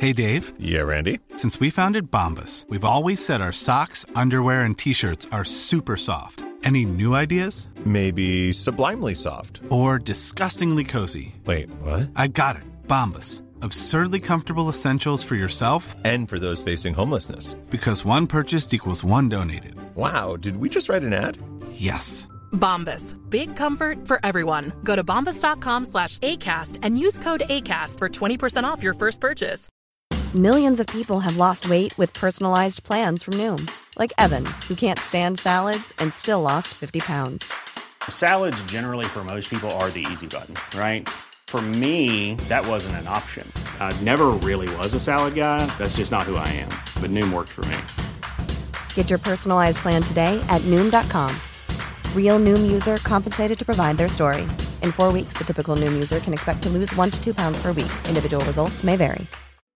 Hey, Dave. Yeah, Randy. Since we founded Bombas, we've always said our socks, underwear, and T-shirts are super soft. Any new ideas? Maybe sublimely soft. Or disgustingly cozy. Wait, what? I got it. Bombas. Absurdly comfortable essentials for yourself and for those facing homelessness. Because one purchased equals one donated. Wow, did we just write an ad? Yes. Bombas. Big comfort for everyone. Go to bombas.com/ACAST and use code ACAST for 20% off your first purchase. Millions of people have lost weight with personalized plans from Noom. Like Evan, who can't stand salads and still lost 50 pounds. Salads generally for most people are the easy button, right? For me, that wasn't an option. I never really was a salad guy. That's just not who I am. But Noom worked for me. Get your personalized plan today at Noom.com. Real Noom user compensated to provide their story. In 4 weeks, the typical Noom user can expect to lose 1 to 2 pounds per week. Individual results may vary.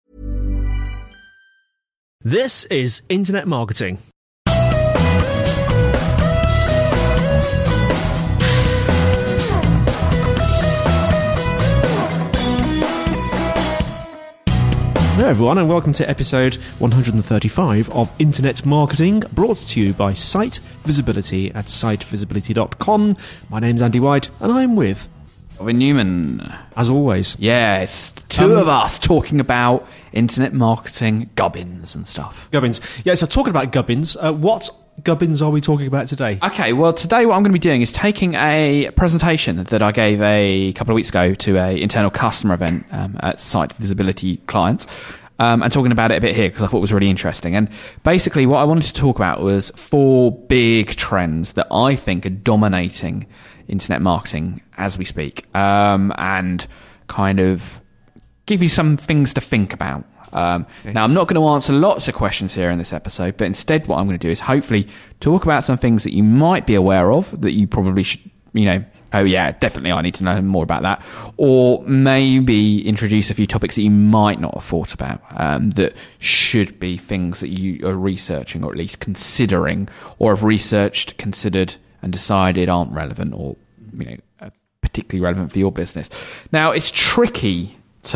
This is Internet Marketing. Hello everyone and welcome to episode 135 of Internet Marketing, brought to you by Site Visibility at sitevisibility.com. My name's Andy White and I'm with Robin Newman. As always. Yes, two of us talking about internet marketing gubbins and stuff. Gubbins. Yeah, so talking about gubbins, what gubbins are we talking about today? Okay, well today what I'm going to be doing is taking a presentation that I gave a couple of weeks ago to a internal customer event at Site Visibility clients. And talking about it a bit here because I thought it was really interesting. And basically what I wanted to talk about was 4 big trends that I think are dominating internet marketing as we speak, and kind of give you some things to think about. Now, I'm not going to answer lots of questions here in this episode, but instead what I'm going to do is hopefully talk about some things that you might be aware of that you probably should, oh yeah, definitely I need to know more about that. Or maybe introduce a few topics that you might not have thought about, that should be things that you are researching or at least considering or have researched, considered and decided aren't relevant or, particularly relevant for your business. Now, it's tricky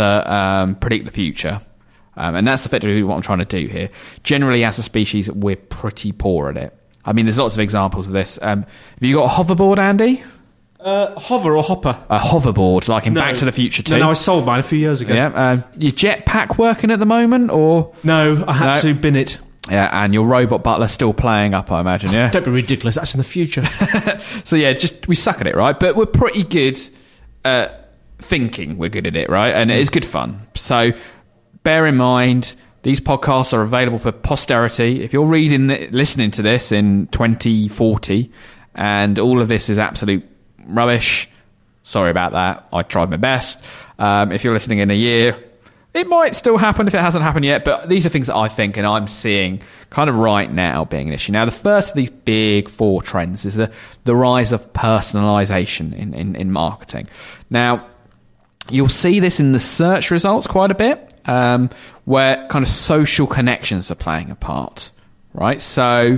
to predict the future. And that's effectively what I'm trying to do here. Generally, as a species, we're pretty poor at it. I mean, there's lots of examples of this. Have you got a hoverboard, Andy? Hover or hopper? A hoverboard, like in Back to the Future 2. No, I sold mine a few years ago. Yeah. Your jetpack working at the moment, or? No, I had to bin it. Yeah, and your robot butler still playing up, I imagine, yeah? Don't be ridiculous, that's in the future. So yeah, we suck at it, right? But we're pretty good at thinking we're good at it, right? And it's good fun. So bear in mind, these podcasts are available for posterity. If you're listening to this in 2040 and all of this is absolute rubbish, sorry about that. I tried my best. If you're listening in a year, it might still happen if it hasn't happened yet, but these are things that I think and I'm seeing kind of right now being an issue. Now, the first of these big 4 trends is the rise of personalization in marketing. Now, you'll see this in the search results quite a bit, where kind of social connections are playing a part, right? So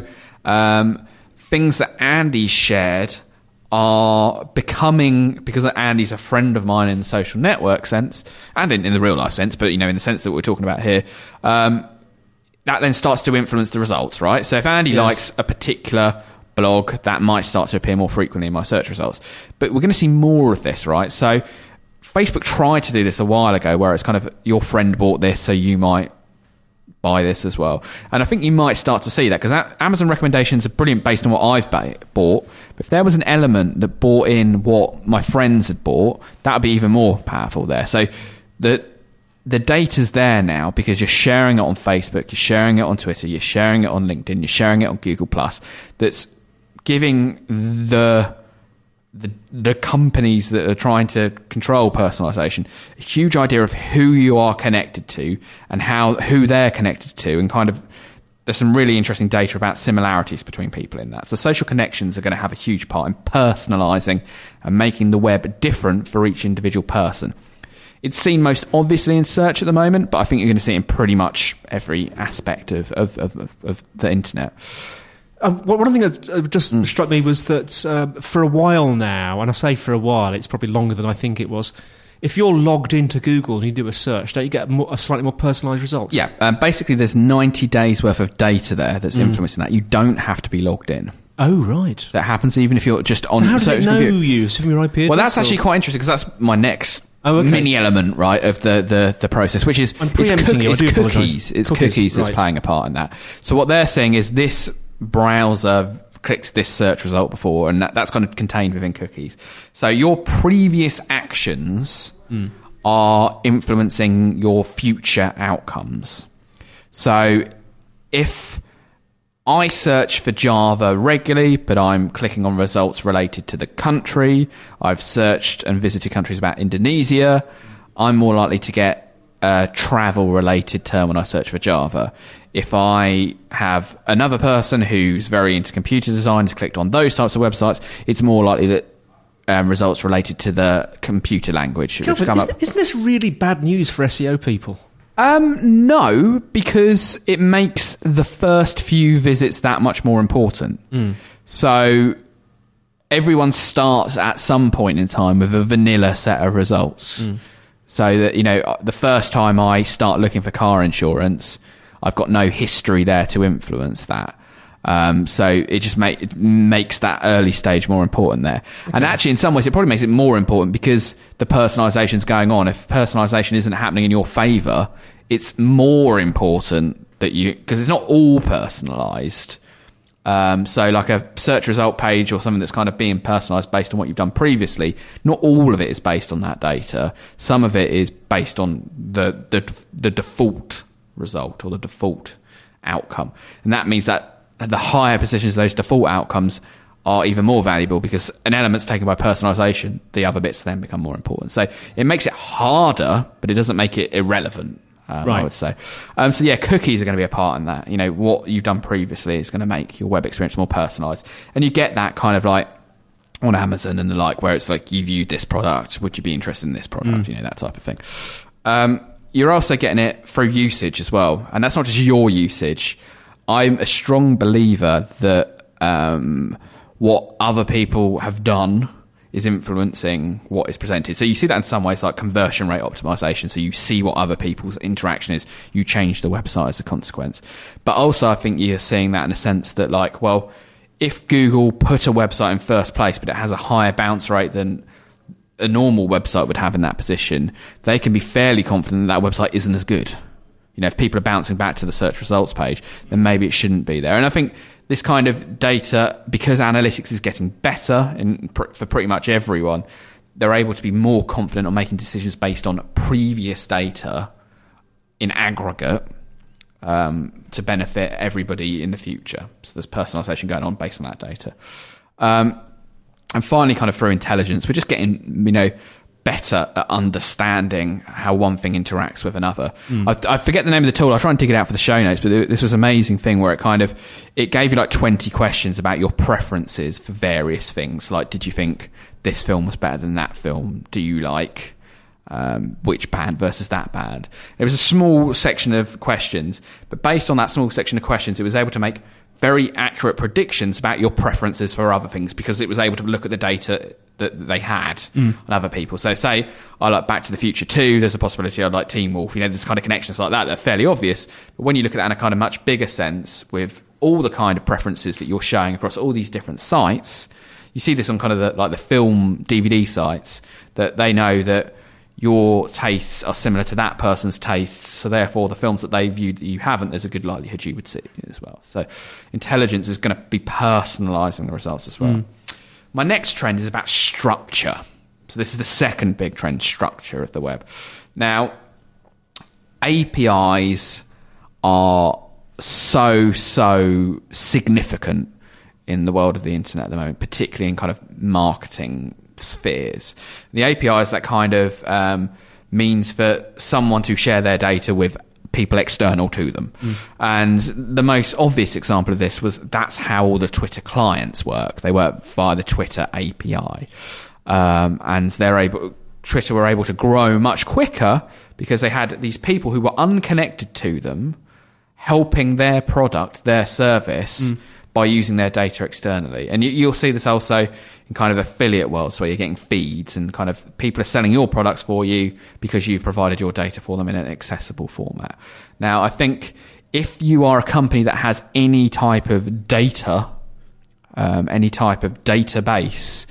things that Andy shared are becoming, because Andy's a friend of mine in the social network sense, and in the real life sense, but in the sense that we're talking about here, that then starts to influence the results, right? So if Andy likes a particular blog, that might start to appear more frequently in my search results. But we're going to see more of this, right? So Facebook tried to do this a while ago, where it's kind of your friend bought this, so you might buy this as well. And I think you might start to see that, because Amazon recommendations are brilliant based on what I've bought. But if there was an element that bought in what my friends had bought, that would be even more powerful there. So the data's there now, because you're sharing it on Facebook, you're sharing it on Twitter, you're sharing it on LinkedIn, you're sharing it on Google+. That's giving the companies that are trying to control personalization a huge idea of who you are connected to and who they're connected to, and kind of there's some really interesting data about similarities between people in that. So social connections are going to have a huge part in personalizing and making the web different for each individual person. It's seen most obviously in search at the moment, but I think you're going to see it in pretty much every aspect of the internet. One thing that just struck me was that for a while now, and I say for a while, it's probably longer than I think it was, if you're logged into Google and you do a search, don't you get a slightly more personalised results? Yeah, basically there's 90 days worth of data there that's influencing that. You don't have to be logged in. Oh, right. That happens even if you're just on... So how does it know computer. you? From your IP address? Well, that's actually quite interesting, because that's my next mini element, right, of the process, which is... I'm preempting you, I do apologise. It's cookies that's right. playing a part in that. So what they're saying is this browser clicked this search result before, and that's kind of contained within cookies. So your previous actions are influencing your future outcomes. So if I search for Java regularly, but I'm clicking on results related to the country, I've searched and visited countries about Indonesia, I'm more likely to get a travel-related term when I search for Java. If I have another person who's very into computer design, has clicked on those types of websites, it's more likely that results related to the computer language. Isn't this really bad news for SEO people? No, because it makes the first few visits that much more important. So everyone starts at some point in time with a vanilla set of results. So that, you know, the first time I start looking for car insurance, I've got no history there to influence that. So it just makes that early stage more important there. Okay. And actually, in some ways, it probably makes it more important because the personalisation's going on. If personalisation isn't happening in your favour, it's more important that because it's not all personalised. So like a search result page or something that's kind of being personalised based on what you've done previously, not all of it is based on that data. Some of it is based on the default result or the default outcome. And that means that the higher positions of those default outcomes are even more valuable because an element's taken by personalisation, the other bits then become more important. So it makes it harder, but it doesn't make it irrelevant, right. I would say. So yeah, cookies are going to be a part in that. You know, what you've done previously is going to make your web experience more personalised. And you get that kind of like on Amazon and the like, where it's like, you viewed this product, would you be interested in this product? You know, that type of thing. You're also getting it through usage as well. And that's not just your usage. I'm a strong believer that what other people have done is influencing what is presented. So you see that in some ways, like conversion rate optimization. So you see what other people's interaction is. You change the website as a consequence. But also I think you're seeing that in a sense that, like, well, if Google put a website in first place, but it has a higher bounce rate than a normal website would have in that position, they can be fairly confident that website isn't as good. You know, if people are bouncing back to the search results page, then maybe it shouldn't be there. And I think this kind of data, because analytics is getting better for pretty much everyone, they're able to be more confident on making decisions based on previous data in aggregate to benefit everybody in the future. So there's personalisation going on based on that data. And finally, kind of through intelligence, we're just getting, you know, better at understanding how one thing interacts with another. I forget the name of the tool. I'll try and dig it out for the show notes, but this was an amazing thing where it gave you like 20 questions about your preferences for various things. Like, did you think this film was better than that film? Do you like which band versus that band? It was a small section of questions, but based on that small section of questions, it was able to make very accurate predictions about your preferences for other things because it was able to look at the data that they had on other people. So say I like Back to the Future 2, there's a possibility I'd like Teen Wolf. You know, there's kind of connections like that are fairly obvious. But when you look at that in a kind of much bigger sense with all the kind of preferences that you're showing across all these different sites, you see this on kind of the film DVD sites, that they know that your tastes are similar to that person's tastes, so therefore the films that they viewed that you haven't, there's a good likelihood you would see as well. So intelligence is going to be personalising the results as well. My next trend is about structure. So this is the second big trend, structure of the web. Now, APIs are so significant in the world of the internet at the moment, particularly in kind of marketing spheres. The API is that kind of means for someone to share their data with people external to them. And the most obvious example of this was that's how all the Twitter clients work. They work via the Twitter API. And Twitter were able to grow much quicker because they had these people who were unconnected to them helping their product, their service, by using their data externally. And you'll see this also in kind of affiliate worlds where you're getting feeds and kind of people are selling your products for you because you've provided your data for them in an accessible format. Now, I think if you are a company that has any type of data, any type of database,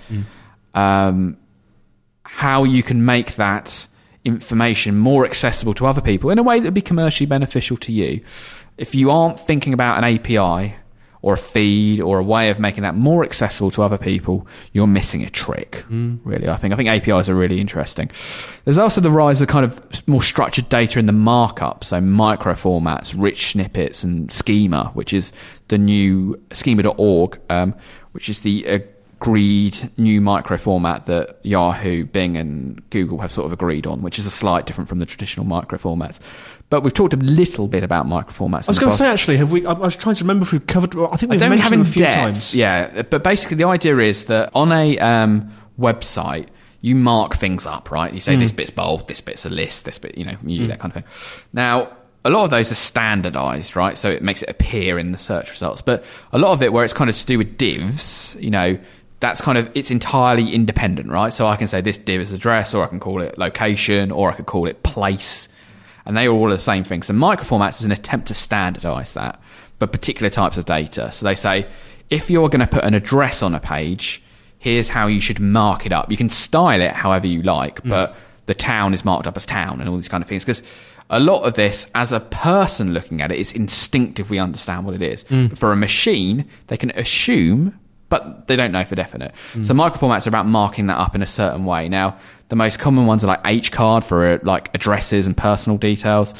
how you can make that information more accessible to other people in a way that would be commercially beneficial to you. If you aren't thinking about an API or a feed or a way of making that more accessible to other people, you're missing a trick, really. I think APIs are really interesting. There's also the rise of kind of more structured data in the markup, so micro formats, rich snippets, and schema, which is the new schema.org, which is the agreed new micro format that Yahoo, Bing, and Google have sort of agreed on, which is a slight different from the traditional micro formats. But we've talked a little bit about micro formats. I was going to say, actually, have we? I was trying to remember if we've covered. I think we've mentioned them a few times. Yeah, but basically the idea is that on a website, you mark things up, right? You say this bit's bold, this bit's a list, this bit, you do that kind of thing. Now, a lot of those are standardized, right? So it makes it appear in the search results. But a lot of it, where it's kind of to do with divs, that's kind of, it's entirely independent, right? So I can say this div is address, or I can call it location, or I could call it place. And they are all the same thing. So microformats is an attempt to standardize that for particular types of data. So they say, if you're going to put an address on a page, here's how you should mark it up. You can style it however you like, but the town is marked up as town and all these kind of things. Because a lot of this, as a person looking at it, is instinctive. We understand what it is. But for a machine, they can assume, but they don't know for definite. So microformats are about marking that up in a certain way. Now, the most common ones are like HCard for like addresses and personal details,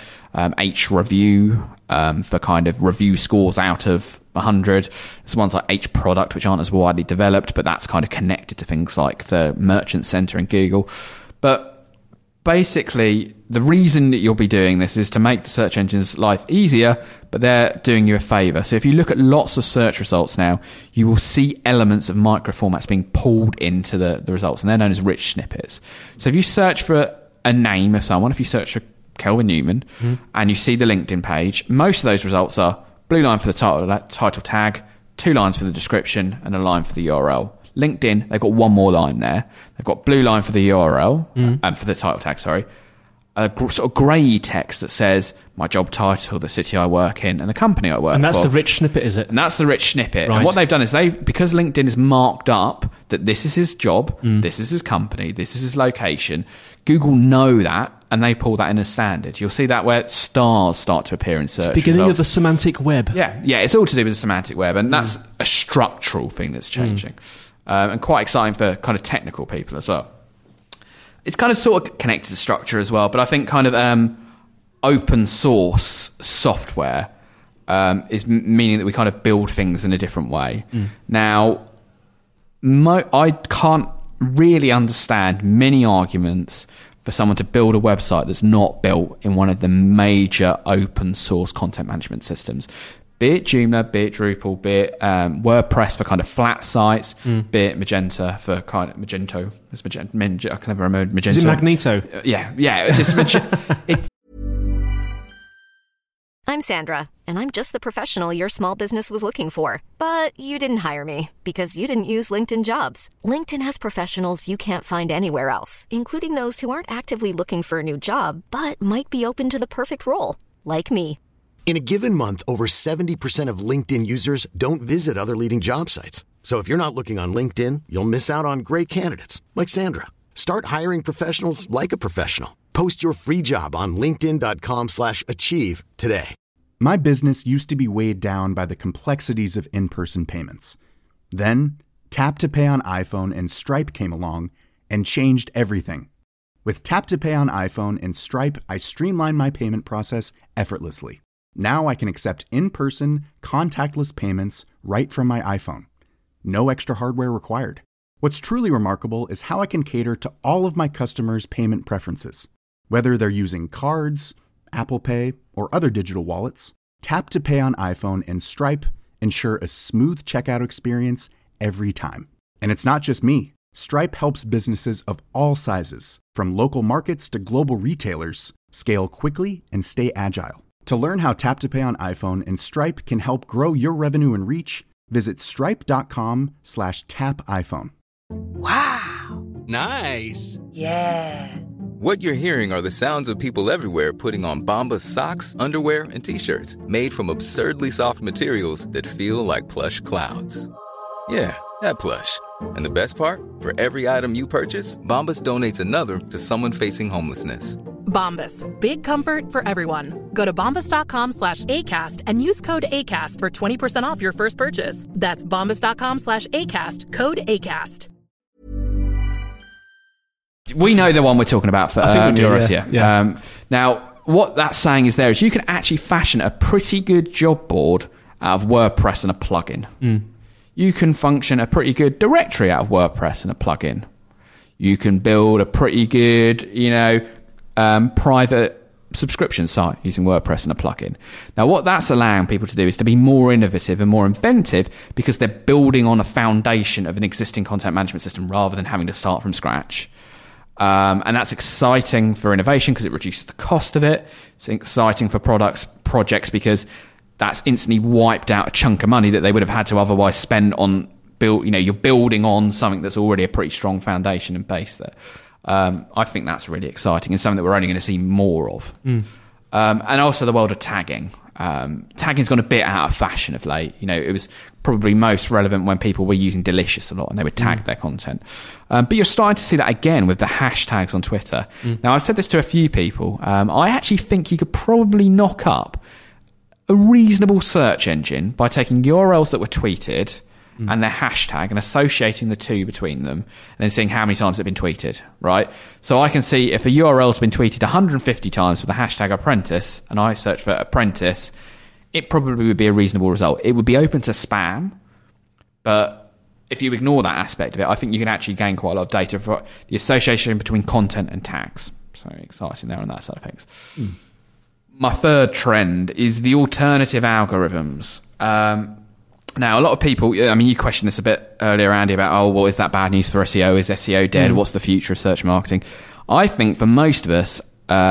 HReview for kind of review scores out of 100. There's ones like HProduct, which aren't as widely developed, but that's kind of connected to things like the Merchant Center in Google. But basically, the reason that you'll be doing this is to make the search engine's life easier, but they're doing you a favor. So if you look at lots of search results now, you will see elements of microformats being pulled into the results, and they're known as rich snippets. So if you search for a name of someone, if you search for Kelvin Newman, and you see the LinkedIn page, most of those results are blue line for the title tag, 2 lines for the description, and a line for the URL. LinkedIn, they've got one more line there. They've got blue line for the URL, and for the title tag, sorry. A sort of grey text that says my job title, the city I work in, and the company I work for. And that's the rich snippet, is it? And that's the rich snippet. Right. And what they've done is because LinkedIn is marked up that this is his job, this is his company, this is his location, Google know that, and they pull that in as standard. You'll see that where stars start to appear in search results. Beginning of the semantic web. Yeah, it's all to do with the semantic web, and that's a structural thing that's changing. And quite exciting for kind of technical people as well. It's kind of sort of connected to structure as well, but I think kind of open source software is meaning that we kind of build things in a different way. Now, I can't really understand many arguments for someone to build a website that's not built in one of the major open source content management systems. Be it Joomla, be it Drupal, be it WordPress for kind of flat sites, be it Magento for kind of Magento. It's Magento. I can never remember Magento. Is it Magneto? Yeah. It's I'm Sandra, and I'm just the professional your small business was looking for. But you didn't hire me because you didn't use LinkedIn Jobs. LinkedIn has professionals you can't find anywhere else, including those who aren't actively looking for a new job, but might be open to the perfect role, like me. In a given month, over 70% of LinkedIn users don't visit other leading job sites. So if you're not looking on LinkedIn, you'll miss out on great candidates like Sandra. Start hiring professionals like a professional. Post your free job on linkedin.com/achieve today. My business used to be weighed down by the complexities of in-person payments. Then, Tap to Pay on iPhone and Stripe came along and changed everything. With Tap to Pay on iPhone and Stripe, I streamlined my payment process effortlessly. Now I can accept in-person, contactless payments right from my iPhone. No extra hardware required. What's truly remarkable is how I can cater to all of my customers' payment preferences. Whether they're using cards, Apple Pay, or other digital wallets, Tap to Pay on iPhone and Stripe ensure a smooth checkout experience every time. And it's not just me. Stripe helps businesses of all sizes, from local markets to global retailers, scale quickly and stay agile. To learn how Tap to Pay on iPhone and Stripe can help grow your revenue and reach, Visit stripe.com/tapiphone. Wow. Nice. Yeah. What you're hearing are the sounds of people everywhere putting on Bombas socks, underwear, and T-shirts made from absurdly soft materials that feel like plush clouds. Yeah, that plush. And the best part? For every item you purchase, Bombas donates another to someone facing homelessness. Bombas. Big comfort for everyone. Go to bombas.com/ACAST and use code ACAST for 20% off your first purchase. That's bombas.com/ACAST. Code ACAST. We know the one we're talking about for Eurus, yeah. Now, what that's saying is you can actually fashion a pretty good job board out of WordPress and a plugin. You can function a pretty good directory out of WordPress and a plugin. You can build a pretty good, private subscription site using WordPress and a plugin. Now, what that's allowing people to do is to be more innovative and more inventive because they're building on a foundation of an existing content management system rather than having to start from scratch. And that's exciting for innovation because it reduces the cost of it. It's exciting for projects because that's instantly wiped out a chunk of money that they would have had to otherwise spend on you're building on something that's already a pretty strong foundation and base there. I think that's really exciting and something that we're only going to see more of. And also the world of tagging. Tagging's gone a bit out of fashion of late. It was probably most relevant when people were using Delicious a lot and they would tag their content. But you're starting to see that again with the hashtags on Twitter. Now, I've said this to a few people. I actually think you could probably knock up a reasonable search engine by taking URLs that were tweeted and their hashtag and associating the two between them and then seeing how many times it's been tweeted, right? So I can see if a URL's been tweeted 150 times with the hashtag apprentice and I search for apprentice, it probably would be a reasonable result. It would be open to spam, but if you ignore that aspect of it, I think you can actually gain quite a lot of data for the association between content and tags. So exciting there on that side of things. My third trend is the alternative algorithms. Now, a lot of people, you questioned this a bit earlier, Andy, about, is that bad news for SEO? Is SEO dead? What's the future of search marketing? I think for most of us,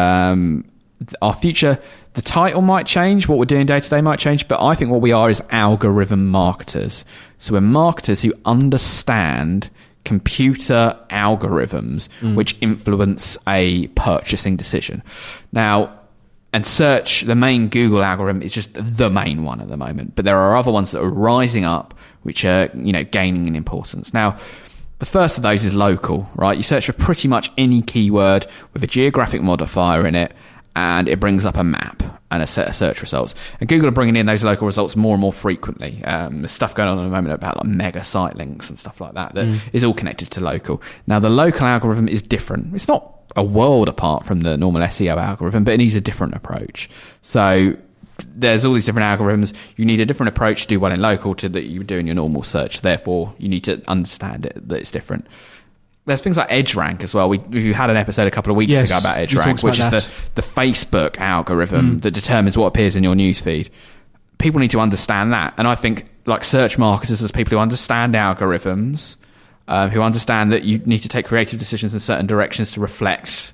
our future, the title might change, what we're doing day to day might change, but I think what we are is algorithm marketers. So we're marketers who understand computer algorithms which influence a purchasing decision. Now, and search, the main Google algorithm is just the main one at the moment. But there are other ones that are rising up, which are, gaining in importance. Now, the first of those is local, right? You search for pretty much any keyword with a geographic modifier in it, and it brings up a map and a set of search results. And Google are bringing in those local results more and more frequently. There's stuff going on at the moment about like mega site links and stuff like that is all connected to local. Now, the local algorithm is different. It's not a world apart from the normal SEO algorithm, but it needs a different approach. So there's all these different algorithms. You need a different approach to do well in local to that you do in your normal search. Therefore, you need to understand it, that it's different. There's things like EdgeRank as well. We had an episode a couple of weeks ago about EdgeRank, which is the Facebook algorithm that determines what appears in your newsfeed. People need to understand that. And I think like search marketers as people who understand algorithms, who understand that you need to take creative decisions in certain directions to reflect,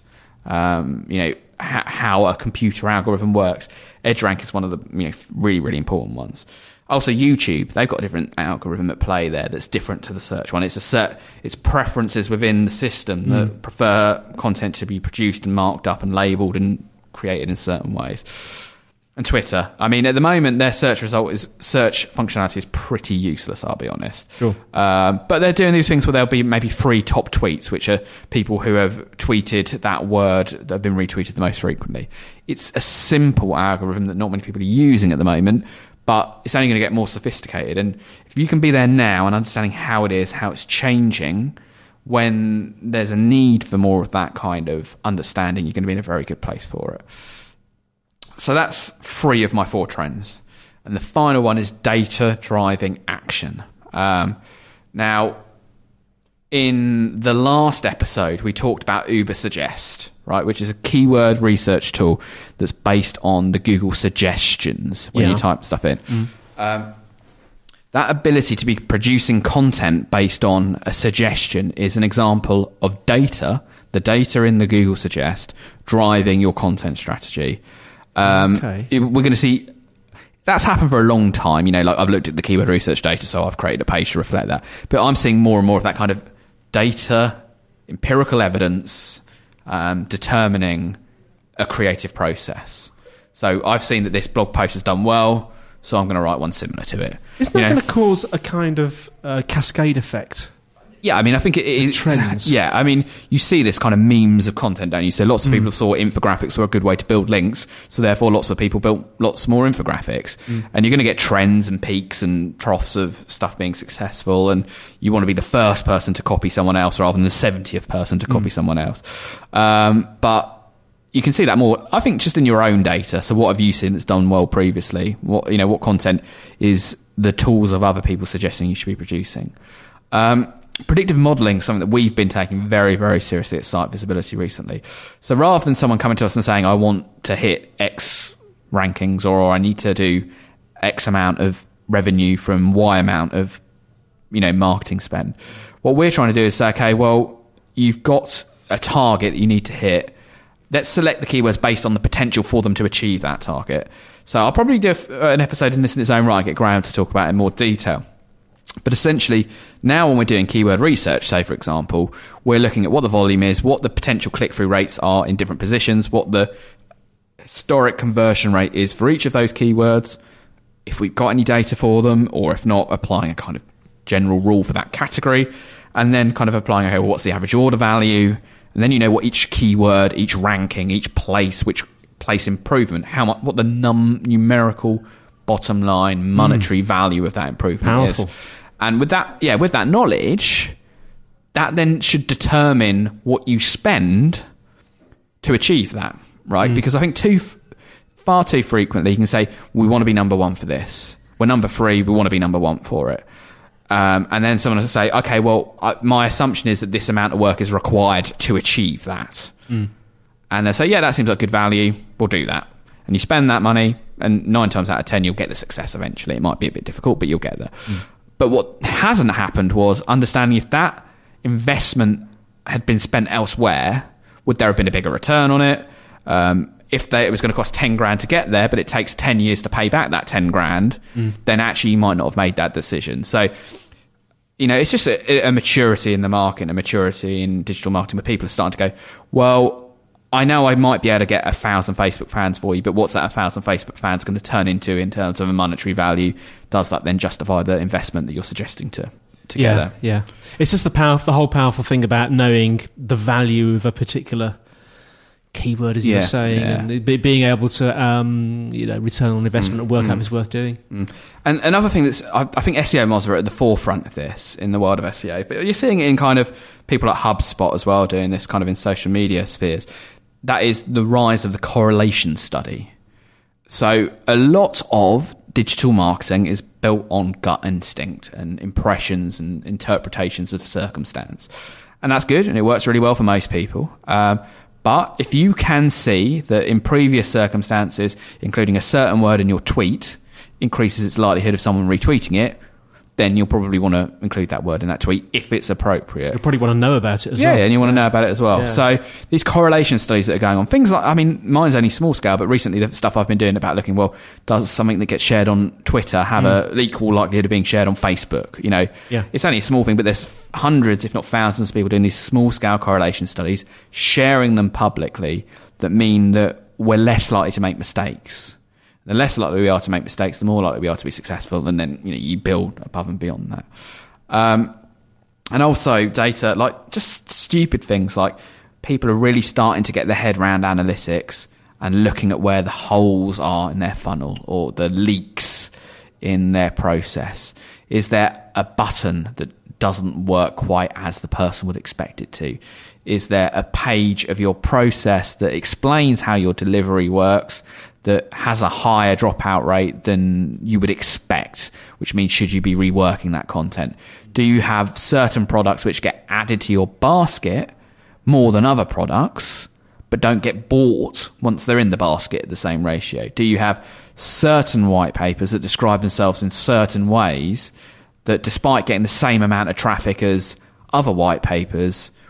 how a computer algorithm works. EdgeRank is one of the really, really important ones. Also, YouTube, they've got a different algorithm at play there that's different to the search one. It's preferences within the system that prefer content to be produced and marked up and labelled and created in certain ways. And Twitter, at the moment, their search functionality is pretty useless, I'll be honest. Sure. But they're doing these things where there'll be maybe 3 top tweets, which are people who have tweeted that word that have been retweeted the most frequently. It's a simple algorithm that not many people are using at the moment, but it's only going to get more sophisticated. And if you can be there now and understanding how it is, how it's changing, when there's a need for more of that kind of understanding, you're going to be in a very good place for it. So that's 3 of my 4 trends. And the final one is data driving action. Now, in the last episode, we talked about Ubersuggest, right, which is a keyword research tool that's based on the Google suggestions when you type stuff in. That ability to be producing content based on a suggestion is an example of data, the data in the Google Suggest, driving your content strategy. We're going to see that's happened for a long time. You know, like I've looked at the keyword research data, so I've created a page to reflect that. But I'm seeing more and more of that kind of data, empirical evidence, determining a creative process. So I've seen that this blog post has done well, so I'm going to write one similar to it. Isn't that going to cause a kind of cascade effect? Yeah, I mean, I think it is. Trends. Yeah, I mean, you see this kind of memes of content, don't you? So lots of people saw infographics were a good way to build links, so therefore lots of people built lots more infographics. And you're going to get trends and peaks and troughs of stuff being successful, and you want to be the first person to copy someone else rather than the 70th person to copy someone else. But you can see that more, I think, just in your own data. So what have you seen that's done well previously? What content is the tools of other people suggesting you should be producing? Predictive modelling is something that we've been taking very, very seriously at Site Visibility recently. So rather than someone coming to us and saying, I want to hit X rankings, or I need to do X amount of revenue from Y amount of, marketing spend, what we're trying to do is say, okay, well, you've got a target that you need to hit. Let's select the keywords based on the potential for them to achieve that target. So I'll probably do an episode in its own right, get Graham to talk about it in more detail. But essentially, now when we're doing keyword research, say, for example, we're looking at what the volume is, what the potential click-through rates are in different positions, what the historic conversion rate is for each of those keywords, if we've got any data for them, or if not, applying a kind of general rule for that category, and then kind of applying, okay, well, what's the average order value? And then what each keyword, each ranking, each place, which place improvement, what the numerical bottom line monetary value of that improvement is. And with that knowledge, that then should determine what you spend to achieve that, right? Because I think far too frequently you can say, we want to be number one for this. We're number 3, we want to be number 1 for it. And then someone will say, okay, well, my assumption is that this amount of work is required to achieve that. And they say, yeah, that seems like good value, we'll do that. And you spend that money, and 9 times out of 10, you'll get the success eventually. It might be a bit difficult, but you'll get there. But what hasn't happened was understanding if that investment had been spent elsewhere, would there have been a bigger return on it? If it was going to cost 10 grand to get there, but it takes 10 years to pay back that 10 grand, then actually you might not have made that decision. So, it's just a maturity in the market, a maturity in digital marketing where people are starting to go, well, I know I might be able to get 1,000 Facebook fans for you, but what's that 1,000 Facebook fans going to turn into in terms of a monetary value? Does that then justify the investment that you're suggesting to get there? Yeah. It's just the whole powerful thing about knowing the value of a particular keyword, as you were saying, and being able to return on investment and work out if it's worth doing. And another thing that's, I think SEO mods are at the forefront of this in the world of SEO, but you're seeing it in kind of people like HubSpot as well doing this kind of in social media spheres. That is the rise of the correlation study. So a lot of digital marketing is built on gut instinct and impressions and interpretations of circumstance. And that's good, and it works really well for most people. But if you can see that in previous circumstances, including a certain word in your tweet increases its likelihood of someone retweeting it, then you'll probably want to include that word in that tweet if it's appropriate. You'll probably want to know about it as well. Yeah, and you want to know about it as well. Yeah. So these correlation studies that are going on, things like, mine's only small scale, but recently the stuff I've been doing about looking, well, does something that gets shared on Twitter have an equal likelihood of being shared on Facebook? It's only a small thing, but there's hundreds, if not thousands of people doing these small scale correlation studies, sharing them publicly that mean that we're less likely to make mistakes. The less likely we are to make mistakes, the more likely we are to be successful, and then you build above and beyond that. And also data, like just stupid things like people are really starting to get their head around analytics and looking at where the holes are in their funnel or the leaks in their process. Is there a button that doesn't work quite as the person would expect it to? Is there a page of your process that explains how your delivery works that has a higher dropout rate than you would expect, which means should you be reworking that content? Do you have certain products which get added to your basket more than other products, but don't get bought once they're in the basket at the same ratio? Do you have certain white papers that describe themselves in certain ways that, despite getting the same amount of traffic as other white papers,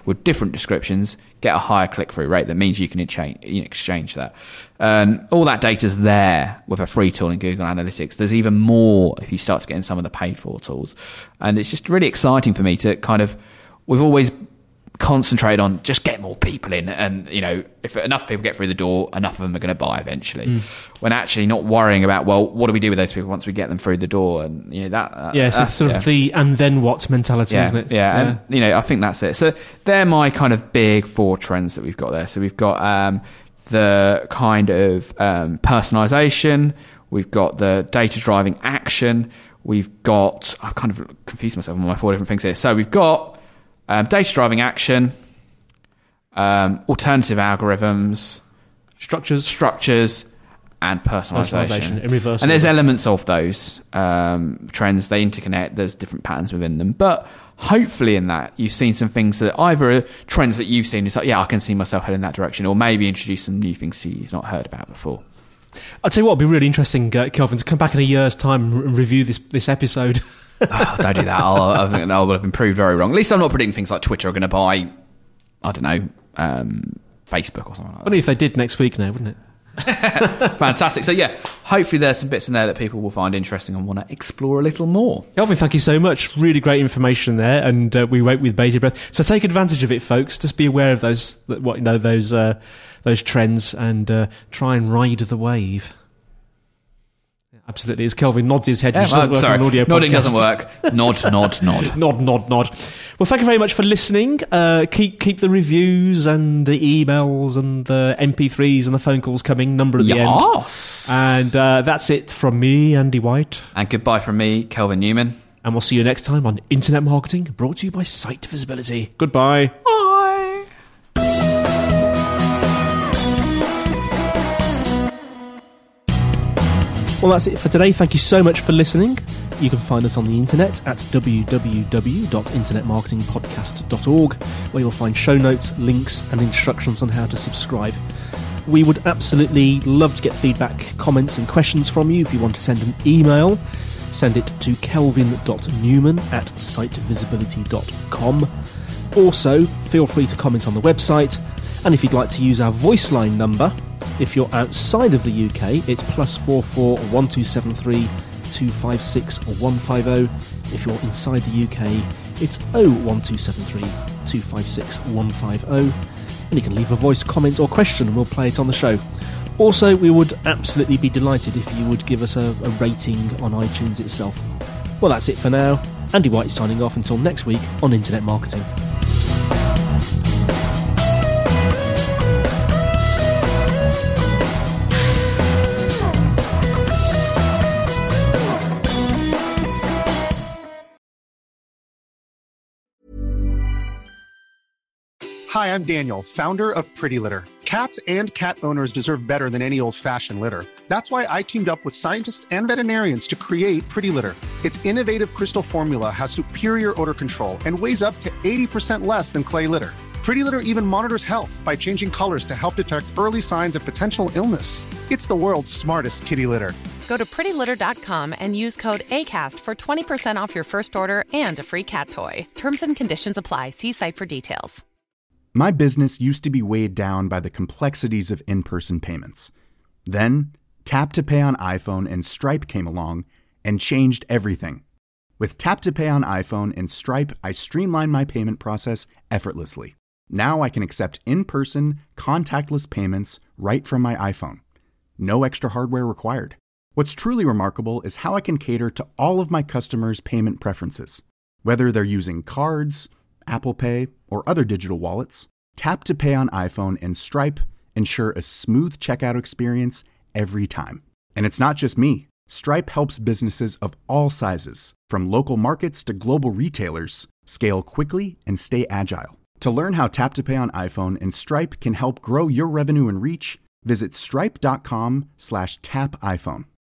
with different descriptions, get a higher click-through rate. That means you can exchange that. And all that data's there with a free tool in Google Analytics. There's even more if you start to get in some of the paid-for tools. And it's just really exciting for me to kind of... We've always concentrate on just get more people in, and if enough people get through the door, enough of them are going to buy eventually. When actually not worrying about, well, what do we do with those people once we get them through the door? And so it's sort of the and then what mentality, isn't it? And I think that's it. So they're my kind of big 4 trends that we've got there. So we've got the kind of personalization, we've got the data driving action, we've got, I've kind of confused myself on my 4 different things here. So we've got data driving action, alternative algorithms, structures, and personalization in reverse. And there's elements of those trends. They interconnect. There's different patterns within them. But hopefully in that, you've seen some things that either are trends that you've seen. It's like, yeah, I can see myself heading in that direction, or maybe introduce some new things to you've not heard about before. I'll tell you what, it'd be really interesting, Kelvin, to come back in a year's time and review this episode. Don't do that. I think I will have been proved very wrong. At least I'm not predicting things like Twitter are going to buy, I don't know, Facebook or something like that. Only if they did next week now, wouldn't it? Fantastic. So yeah, hopefully there's some bits in there that people will find interesting and want to explore a little more. Kelvin, thank you so much. Really great information there, and we wait with bated breath. So take advantage of it, folks. Just be aware of those trends and try and ride the wave. Absolutely. As Kelvin nods his head, which doesn't work on an audio podcast. Nodding doesn't work. Nod. Nod. Well, thank you very much for listening. Keep the reviews and the emails and the MP3s and the phone calls coming. Number at the end. Yes. And that's it from me, Andy White. And goodbye from me, Kelvin Newman. And we'll see you next time on Internet Marketing, brought to you by Site Visibility. Goodbye. Bye. Well, that's it for today. Thank you so much for listening. You can find us on the internet at www.internetmarketingpodcast.org, where you'll find show notes, links, and instructions on how to subscribe. We would absolutely love to get feedback, comments, and questions from you. If you want to send an email, send it to kelvin.newman@sitevisibility.com. Also, feel free to comment on the website, and if you'd like to use our voice line number, if you're outside of the UK, it's +44 1273 256 150. If you're inside the UK, it's 01273 256 150. And you can leave a voice comment or question and we'll play it on the show. Also, we would absolutely be delighted if you would give us a rating on iTunes itself. Well, that's it for now. Andy White is signing off until next week on Internet Marketing. Hi, I'm Daniel, founder of Pretty Litter. Cats and cat owners deserve better than any old-fashioned litter. That's why I teamed up with scientists and veterinarians to create Pretty Litter. Its innovative crystal formula has superior odor control and weighs up to 80% less than clay litter. Pretty Litter even monitors health by changing colors to help detect early signs of potential illness. It's the world's smartest kitty litter. Go to prettylitter.com and use code ACAST for 20% off your first order and a free cat toy. Terms and conditions apply. See site for details. My business used to be weighed down by the complexities of in-person payments. Then, Tap to Pay on iPhone and Stripe came along and changed everything. With Tap to Pay on iPhone and Stripe, I streamlined my payment process effortlessly. Now I can accept in-person, contactless payments right from my iPhone. No extra hardware required. What's truly remarkable is how I can cater to all of my customers' payment preferences. Whether they're using cards, Apple Pay, or other digital wallets, Tap to Pay on iPhone and Stripe ensure a smooth checkout experience every time. And it's not just me. Stripe helps businesses of all sizes, from local markets to global retailers, scale quickly and stay agile. To learn how Tap to Pay on iPhone and Stripe can help grow your revenue and reach, visit stripe.com/tapiphone.